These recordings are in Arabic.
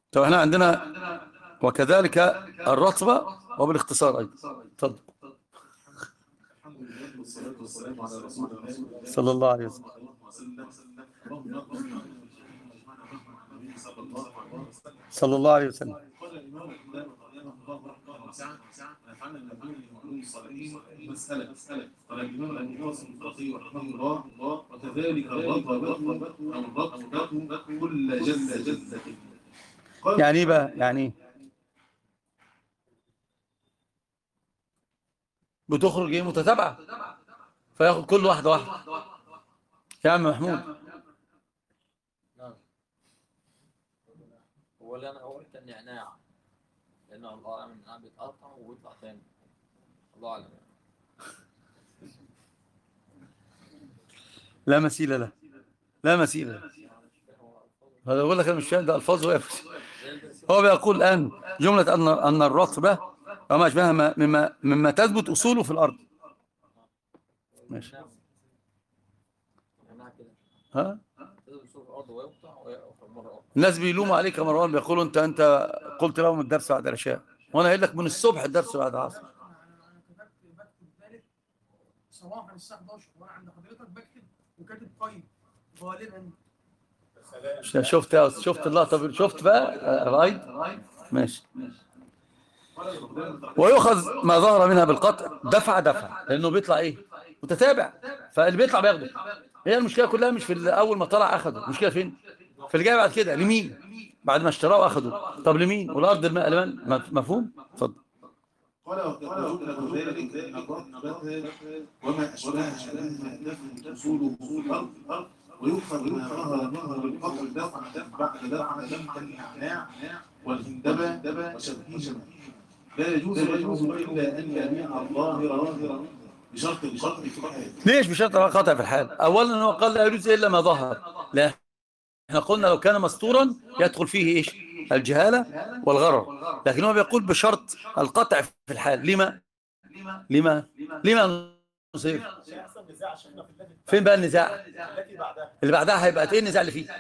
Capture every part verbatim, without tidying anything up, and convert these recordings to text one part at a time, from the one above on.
طب احنا عندنا وكذلك الرتبة وبالاختصار أيضا. اتفضل. الحمد لله والصلاة والسلام على رسول الله صلى الله عليه وسلم. صلى الله عليه وسلم. قال الإمام الإمام رحمه الله رحمه وسعة نفعنا النبي المؤمنين الصالحين مسألة مسألة قال الإمام أبو قاسم الفقيه رحمه الله وكذلك الرتبة أو الرتبة كل جلة جلة. يعني ايه بقى؟ يعني ايه؟ بتخرج ايه؟ متتابعة، فياخد كل واحدة واحدة. يا عم محمود، نعم. هو اللي انا قلت النعناع، لانه الله اعلم النعناع بيتقطع ويطلع تاني، الله اعلم. لا مثيل له، لا مثيل له. هذا يقول لك انا مش فاهم، ده الفاظ وقف. هو بيقول الان جملة ان ان الرطبة وما اشبهها مما مما تثبت اصوله في الارض. ماشي. ها؟ الناس بيلوموا عليك يا مروان، بيقولوا انت انت قلت لهم الدرس بعد العشاء، وانا قايل لك من الصبح الدرس بعد العصر. صباحا الساعه حداشر وانا عند حضرتك بكتب وكاتب قيم غالبا. شفت شفت اللقطه، شفت بقى رايد. ماشي. ويؤخذ ما ظهر منها بالقطع دفع دفع، لانه بيطلع ايه؟ متتابع، فاللي بيطلع بياخده. هي المشكله كلها مش في اول ما طلع اخده، المشكله فين؟ في اللي جاي بعد كده. لمين؟ بعد ما اشتراه واخده، طب لمين؟ والارض الماء لمن؟ مفهوم؟ اتفضل. قال وكذلك ذلك ان الرتبة وما اشبهها لما تثبت اصوله في الارض ويؤخذ ما ظهر منه بالقطع دفع بعد دفع من النعناع والهندبة وشبههما. لا يجوز له الا ان يبيع الظاهر بشرط بشرط في الحال. ليش بشرط القطع في الحال؟ اولا هو قال لا يجوز الا ما ظهر. لا، احنا قلنا لو كان مستورا يدخل فيه ايش؟ الجهالة والغرر، لكن هو بيقول بشرط القطع في الحال. لما لما لما نصير؟ فين بقى النزاع اللي بعدها؟ هيبقى ايه النزاع اللي فيه؟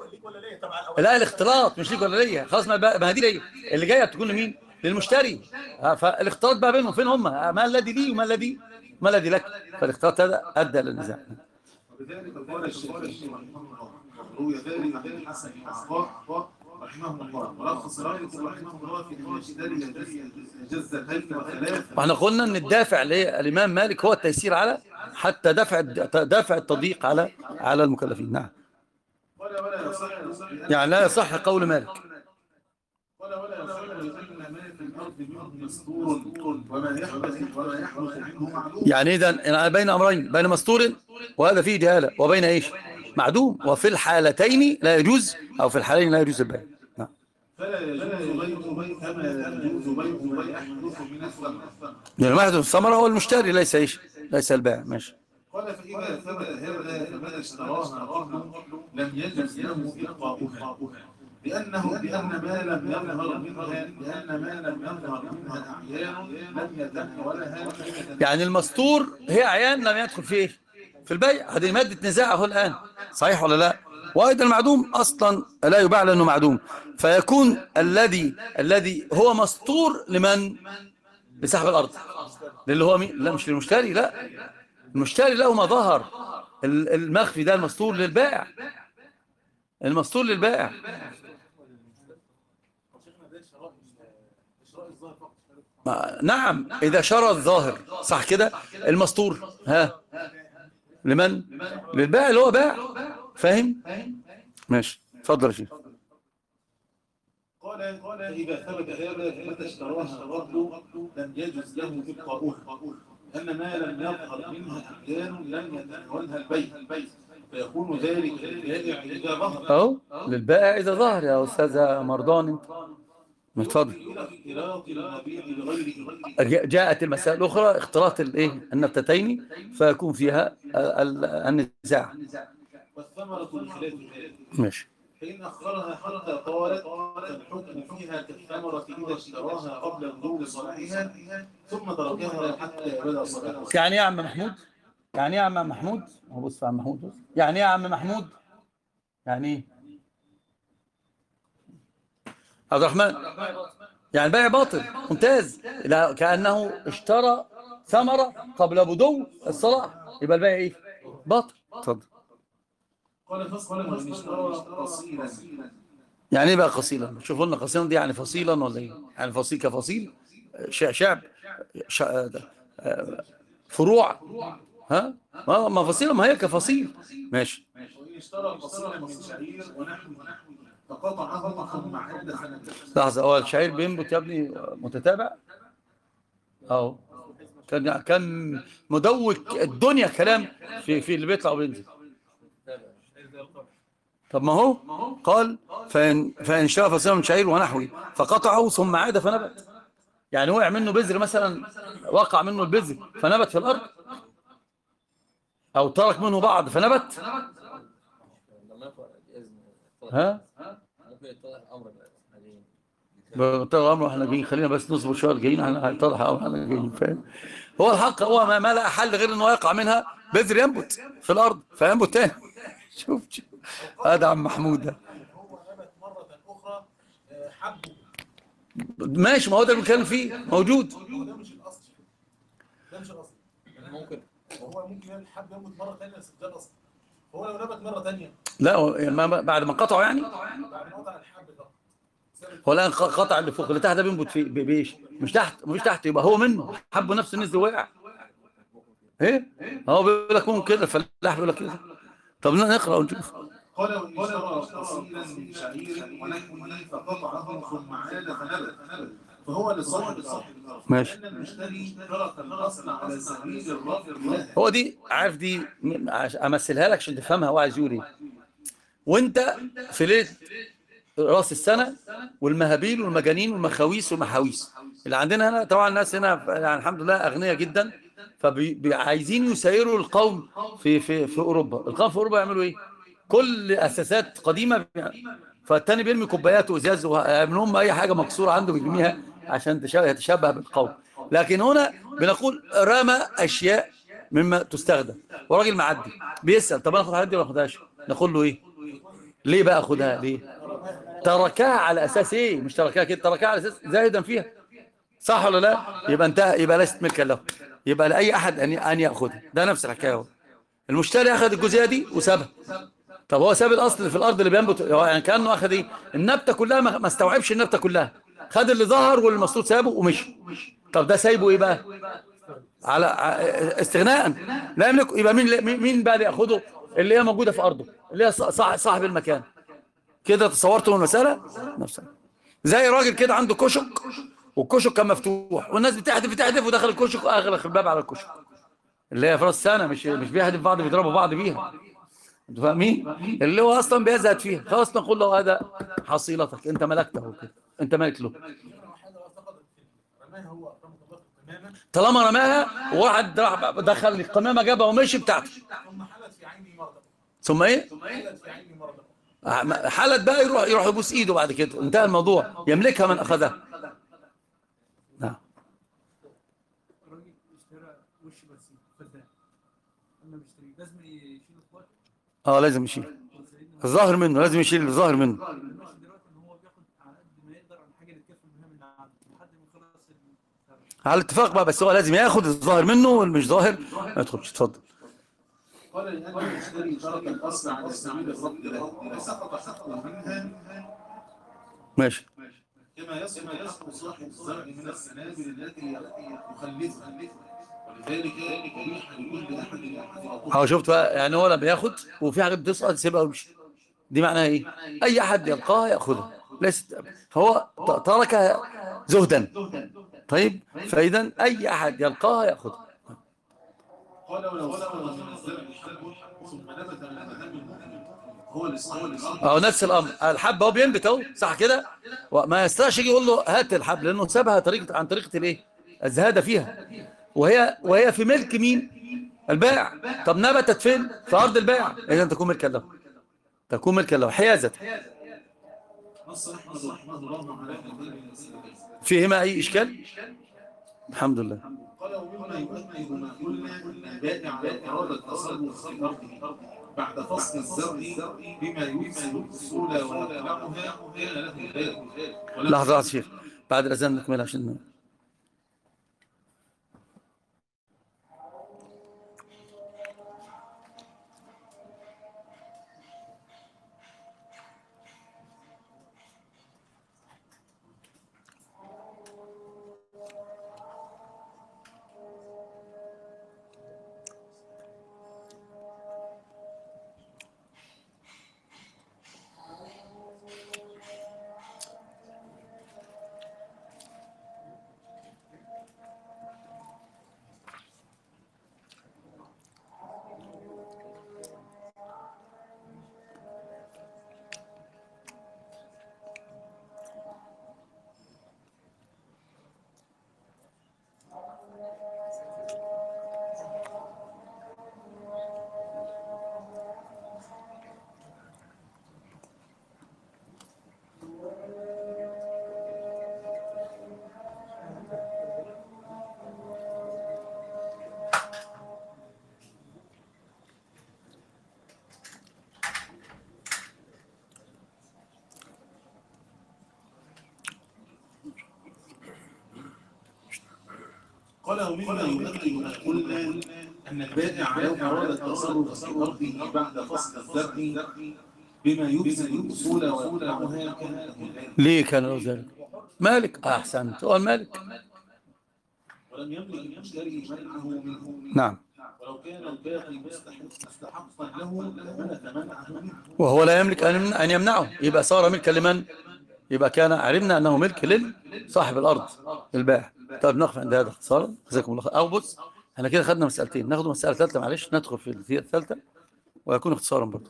لا، الاختلاط مش ليك ولا ليا، خلاص. ما دي ليا، اللي جايه تكون لمين؟ للمشتري. فالاختلاط بقى بينهم، فين هم؟ ما الذي لي وما الذي ما الذي لك؟ فالاختلاط هذا ادى للنزاع. وبذلك قال الشافعي رحمه الله روي ذلك عن الحسن بن عطاء رحمه الله ولخص مالك رحمه الله في ان يشتري جزتين وثلاث. واحنا قلنا ان الدافع للامام مالك هو التيسير على حتى دفع دافع التضييق على على المكلفين. نعم. ولا يصح يعني لا يصح قول مالك. ولا ولا يصح لان ما في الارض منه مستور وما يحدث ولا يحدث منه معلوم. يعني اذا بين امرين، بين مستور وهذا فيه جهاله، وبين ايش؟ معدوم. وفي الحالتين لا يجوز، او في الحالين لا يجوز البيع. نعم. فلا يجوز بيع كما لا يجوز بيع ما يحدث من الثمر. يعني ما يحدث الثمره هو المشتري، ليس ايش؟ ليس البائع. ماشي. قال فإذا ثبت هذا فمن اشتراها قبل لم يجوز له إبقاؤها لأنه لأن ما لم يظهر منها لأن ما لم يظهر منها أعيان لم يتناولها. يعني المستور هي أعيان لم يدخل فيه في البيع، هذه مادة نزاعه الآن، صحيح ولا لا؟ وأيضا المعدوم أصلا لا يباع لأنه معدوم، فيكون الذي الذي هو مستور لمن؟ لصاحب الأرض، اللي هو مين؟ لا مش للمشتري، لا، المشتري له ما ظهر، المخفي ده المستور للبائع، المستور للبائع. نعم، إذا شرى الظاهر صح كده، المستور ها لمن؟ للبائع اللي هو باع. فاهم؟ ماشي. اتفضل يا شيخ. قال قال إذا ثبت هذا فمتى اشتراها قبل لم يجوز له إبقاؤها أن ما لم يظهر منها أعيان لم يتناولها البيع فيكون ذلك للبائع إذا ظهر. أهو للبائع إذا ظهر يا أستاذ مرضان. أنت متفضل. جاءت المسائل الأخرى اختلاط الايه النبتتين فيكون فيها النزاع. والثمرة بخلاف ذلك. ماشي. فإن أخرها حتى طالت فالحكم فيها كالثمرة إذا اشتراها قبل بلوغ صلاحها ثم تركها حتى بدا صلاحها. يعني إيه يا عم محمود؟ يعني إيه يا عم محمود؟ هو بص يا عم محمود، بص. يعني إيه يا عم محمود؟ يعني إيه؟ عبد الرحمن، يعني البيع باطل. ممتاز. لا، كأنه اشترى ثمرة قبل بدو الصلاح، يبقى البيع ايه؟ باطل. اتفضل. قال فصل وإن اشترى قصيرا. يعني ايه بقى قصيلا؟ شوفوا لنا قصيلا دي يعني فصيلا ولا ايه؟ يعني فصيل كفصيل ش- شعب ش- آه، فروع. ها ما ما فصيلة، ما هي كفصيل. ماشي. وإن اشترى قصيرا من شعير ونحوه فقطعه ثم عاد سنة. لحظة، هو الشعير بينبت يا ابني متتابع؟ اهو كان كان مدوك الدنيا كلام في في اللي بيطلع وبينزل. طب ما هو قال فإن, فإن شاء فصيلا من شعير ونحوه فقطعه ثم عاد فنبت. يعني وقع منه بذر مثلا، وقع منه البذر فنبت في الأرض، أو ترك منه بعض فنبت. لما يقرأ بإذن يتضح- ها ممكن يتضح الأمر بقى. بطلع امره احنا جايين، خلينا بس نصبر شويه جايين، احنا هيطرح او احنا جايين، فاهم؟ هو الحق هو ما, ما لا حل غير انه يقع منها بذر ينبت في الارض فينبت تاني. شوف شوف هذا عم محمود ده هو نبت مرة أخرى آه، حبه. ماشي، ما هو ده اللي بنتكلم فيه موجود. هو ده مش الأصل. ده مش الأصل. ممكن وهو ممكن يعمل حب ينبت مرة ثانية بس ده الأصل. هو لو نبت مرة ثانية لا هو- ما- ما- بعد ما قطعوا يعني، بعد ما قطع الحب ده هو الان قطع اللي فوق، اللي تحت ده بينبت فيه ب- بايش؟ مش تحت، مش تحت، يبقى هو منه حبه نفسه نزل وقع. ايه هو بيقول لك ممكن كده، الفلاح بيقول لك كده. طب نقرا ونشوف. قال وإن اشترى قصيرا من شعير ونحوه فقطعه ثم عاد فنبت فهو لصاحب الأرض. ماشي. لأن المشتري ترك الأصل على سبيل الرفض له. هو دي عارف دي م- عش- امثلها لك عشان تفهمها هو عايز يقول ايه. وانت في ليله راس السنه والمهابيل والمجانين والمخاويس والمحاويس اللي عندنا هنا، طبعا الناس هنا يعني الحمد لله اغنياء جدا، فعايزين يسيروا القوم في في في اوروبا. القوم في اوروبا يعملوا ايه؟ كل اساسات قديمه، فالتاني بيرمي كوبايات وازاز ومنهم اي حاجه مكسوره عنده بيرميها عشان تشابه يتشبه بالقوم. لكن هنا بنقول رمى اشياء مما تستخدم، وراجل معدي بيسال طب انا اخد الحاجات دي ولا ما اخدهاش؟ نقول له ايه؟ ليه بقى اخدها؟ ليه؟ تركها على اساس ايه؟ مش تركها كده، تركها على اساس زاهدا فيها، صح ولا لا؟ يبقى انتهى، يبقى ليست ملكا له، يبقى لاي احد ان ان ياخذها. ده نفس الحكايه. المشتري اخذ الجزئيه دي وسابها. طب هو ساب الاصل اللي في الارض اللي بينبت، يعني كانه اخذ ايه؟ النبته كلها، ما استوعبش النبته كلها، خد اللي ظهر والمسطوط سابه ومشي. طب ده سايبه ايه بقى؟ على استغناء لا يملك. يبقى مين مين بقى اللي ياخده؟ اللي هي موجوده في ارضه، اللي هي صاحب المكان. كده تصورتوا المساله نفسها. زي راجل كده عنده كشك، والكشك كان مفتوح والناس بتحدف بتحدف ودخل الكشك واغلق الباب على الكشك، اللي هي في راس السنه، مش مش بيحدف بعض بيضربوا بعض بيها، انتوا فاهمين؟ اللي هو اصلا بيزهد فيها. خلاص نقول له هذا حصيلتك، انت ملكته كده، انت مالك له. طالما رماها وواحد راح دخل القمامه جابها ومشي بتاعته. ثم حلت في عيني مرة. ثم ايه؟ حلت في عيني مرة. حلت بقى، يروح يروح يبوس ايده بعد كده، انتهى الموضوع، يملكها من اخذها. نعم. الراجل اشترى وش بس فدان، اما بيشتري لازم يشيل اخواته. اه لازم يشيل الظاهر منه، لازم يشيل الظاهر منه. ماشي دلوقتي ان هو بياخد على قد ما يقدر عن حاجه اللي تكفي بها من عنده لحد ما يخلص ال- على الاتفاق بقى، بس هو لازم ياخد الظاهر منه والمش ظاهر ما يدخلش. اتفضل. قال لأن المشتري ترك الأصل على سبيل الرفض له فسقط حقه منها ماشي. كما يسقط حق صاحب الزرع من السنابل التي يخلفها، ولذلك أبيح لكل أحد أن اه شفت بقى، يعني هو لما ياخد وفي حاجه بتسقط يسيبها ويمشي، دي معناها ايه؟ اي احد يلقاها ياخذها، ليست هو تركها زهدا. طيب فاذا اي احد يلقاها ياخذها. قال ولو سقط من الزرع حبه ثم نبت من أهم المؤمن هو لصاحب اه نفس الامر، الحب هو بينبت اهو، صح كده؟ وما يستطيعش يجي يقول له هات الحب، لانه سابها طريقه عن طريقه الايه؟ الزهاده فيها، وهي وهي في ملك مين؟ البائع. طب نبتت فين؟ في ارض البائع، اذا تكون ملكا له، تكون ملكا له حيازه. نص أحمد رحمه الله على هذين المسألتين. فيهما اي اشكال؟ الحمد لله. قال ومما يؤكد ما قلنا أن البائع أراد التصرف في أرضه بعد فصل الزرع بما يفسد الأصول ويقلعها كان له ذلك، لحظة يا شيخ، بعد الأذان نكمل عشان قال ومما يؤكد ما قلنا أن البائع لو أراد التصرف في أرضه بعد فصل الزرع بما يفسد الأصول ويقطعها كان ليه كان له ذلك؟ مالك أحسنت، هو المالك. ولم يملك المشتري منعه منه. نعم. ولو كان الباقي مستحقا له لملك منعه منه. وهو لا يملك أن يمنعه، يبقى صار ملكا لمن؟ يبقى كان عرفنا أنه ملك لصاحب الأرض البائع. طيب نقف عند هذا اختصارا، جزاكم الله خير. أو بص، احنا كده خدنا مسألتين، ناخد مسألة ثالثة معلش، ندخل في الثالثة ويكون اختصارا برضه.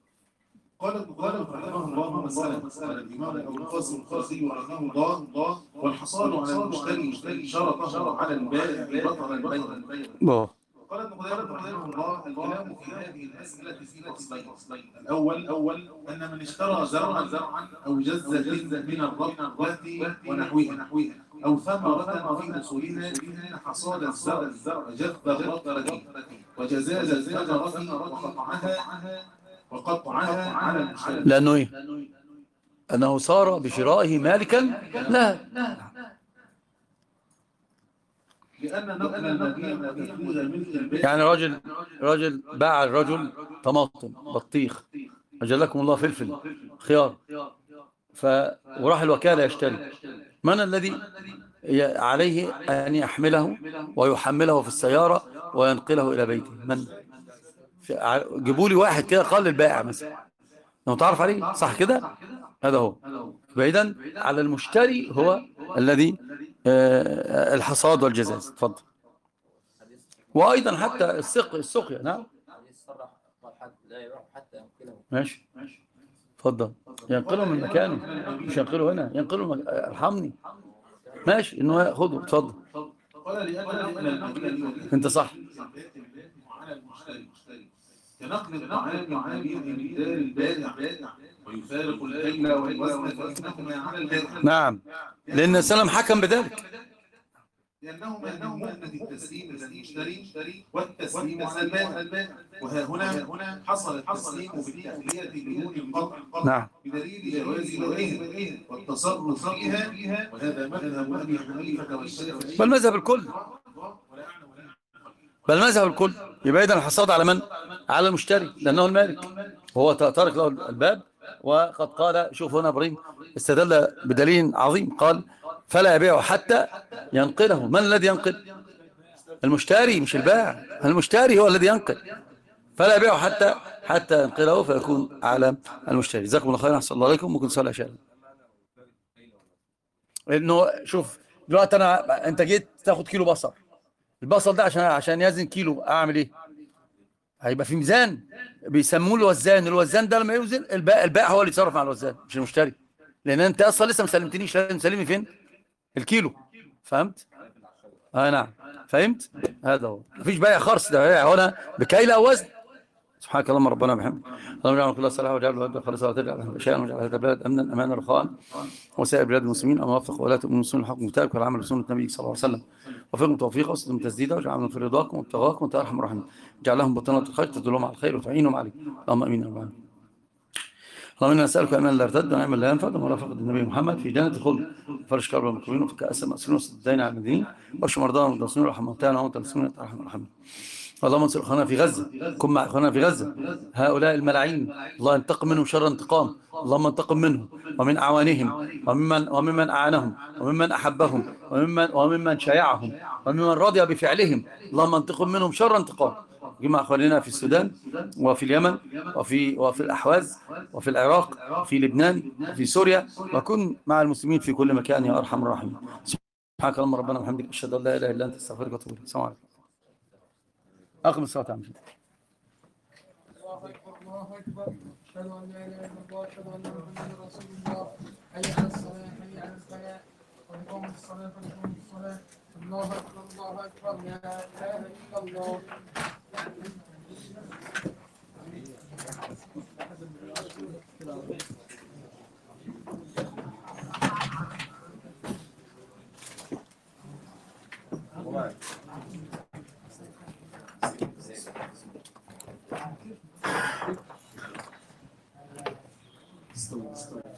قال قال رحمه الله مسألة مسألة الإمام أبو القاسم القاضي رحمه الله والحصال على المشتري شرطه على البائع بطل البيع. قال ابن قدامة رحمه الله الكلام في هذه المسألة في فصلين. الأول أول أن من اشترى زرعا زرعا أو جز جزء من الرطبة ونحوها أو ثمرة في أصولها إن حصاد الزرع الزرع جذب الرطبة وجزاز الثمرة وقطعها وقطعها على المشتري. لأنه إيه؟ أنه صار بشرائه مالكا لا. لأن نقل المبيع وتفويض الملك البائع يعني راجل راجل باع الرجل طماطم بطيخ، أجل لكم الله فلفل خيار، ف وراح الوكالة يشتري، من الذي عليه أن يحمله ويحمله في السيارة وينقله إلى بيته؟ من؟ جيبوا لي واحد كده قال للبائع مثلا لو تعرف عليه، صح كده؟ هذا هو. بعيدا على المشتري هو الذي آه الحصاد والجزاز. اتفضل. وايضا حتى السق السقيا. نعم ماشي اتفضل. ينقله من مكانه، مش ينقله هنا، ينقله مك... ارحمني. ماشي انه ياخذه. اتفضل. انت صح. كنقل الطعام من دار البائع ويفارق الكيل والوزن فإنهما على البائع. نعم، لأن السلام حكم بذلك. لأنهما من مؤنة التسليم للمشتري والتسليم على البائع. وها هنا حصل التسليم بالتأخية بدون القطع. نعم. بدليل جواز بيعها والتصرف فيها، وهذا مذهب أبي حنيفة والشافعي بل مذهب الكل. بل مذهب الكل. يبقى إذن الحصاد على من؟ على المشتري لأنه المالك، وهو ترك له الباب. وقد قال، شوف هنا إبراهيم استدل بدليل عظيم، قال فلا يبيع حتى ينقله. من الذي ينقل؟ المشتري مش البائع. المشتري هو الذي ينقل، فلا يبيع حتى حتى ينقله فيكون على المشتري. جزاكم الله خيرا، احسن الله عليكم. ممكن نصلي عشاء. انه شوف دلوقتي انا انت جيت تاخد كيلو بصل، البصل ده عشان عشان يزن كيلو اعمل ايه؟ هيبقى في ميزان بيسموه الوزان. الوزان ده لما يوزن البائع البائع هو اللي يتصرف مع الوزان مش المشتري، لان انت اصلا لسه ما سلمتنيش، لازم تسلمني فين؟ الكيلو. فهمت؟ اه نعم فهمت. هذا هو، مفيش بائع خرص، ده بائع هنا بكيل او وزن. سبحانك اللهم ربنا وبحمدك، اللهم اجعلنا كل صلاح وجعل الهدى خالصا وتجعل اشياء وجعل هذا البلد امنا امانا رخاء وسائر بلاد المسلمين. اما وفق ولاة المسلمين الحق متابعك والعمل بسنة النبي صلى الله عليه وسلم، وفقهم توفيقا وسدهم تسديدا، واجعلهم في رضاكم وابتغاكم وانت ارحم الراحمين. اجعل لهم بطانة الخير تدلهم على الخير وتعينهم عليه. اللهم امين. اللهم إنا نسألك أمان لا يرتد ونعما لا ينفد ومرافقة النبي محمد في جنة الخلد فرج كرب المكروبين وفي كأس المأسرين وسد الدين على المدينين واشف مرضانا والمستضعفين وارحم موتانا وموتى المسلمين يا ارحم الراحمين. اللهم انصر اخواننا في غزة، كن مع اخواننا في غزة هؤلاء الملاعين، الله ينتقم منهم شر انتقام، اللهم انتقم منهم ومن أعوانهم وممن وممن أعانهم وممن أحبهم وممن وممن شايعهم وممن رضي بفعلهم، اللهم انتقم منهم شر انتقام. جمع اخواننا في السودان وفي اليمن وفي وفي الأحواز وفي العراق وفي لبنان وفي سوريا، وكن مع المسلمين في كل مكان يا أرحم الراحمين. سبحانك اللهم ربنا وبحمدك أشهد أن لا إله إلا أنت أستغفرك وأتوب إليك. السلام عليكم. أقم الصلاة يا عم. الله أكبر الله أكبر أشهد أن لا إله إلا الله أشهد أن محمدا رسول الله حي على الصلاة حي على الفلاح قد قامت الصلاة قد قامت الصلاة الله أكبر الله أكبر لا إله إلا الله. استوى استوى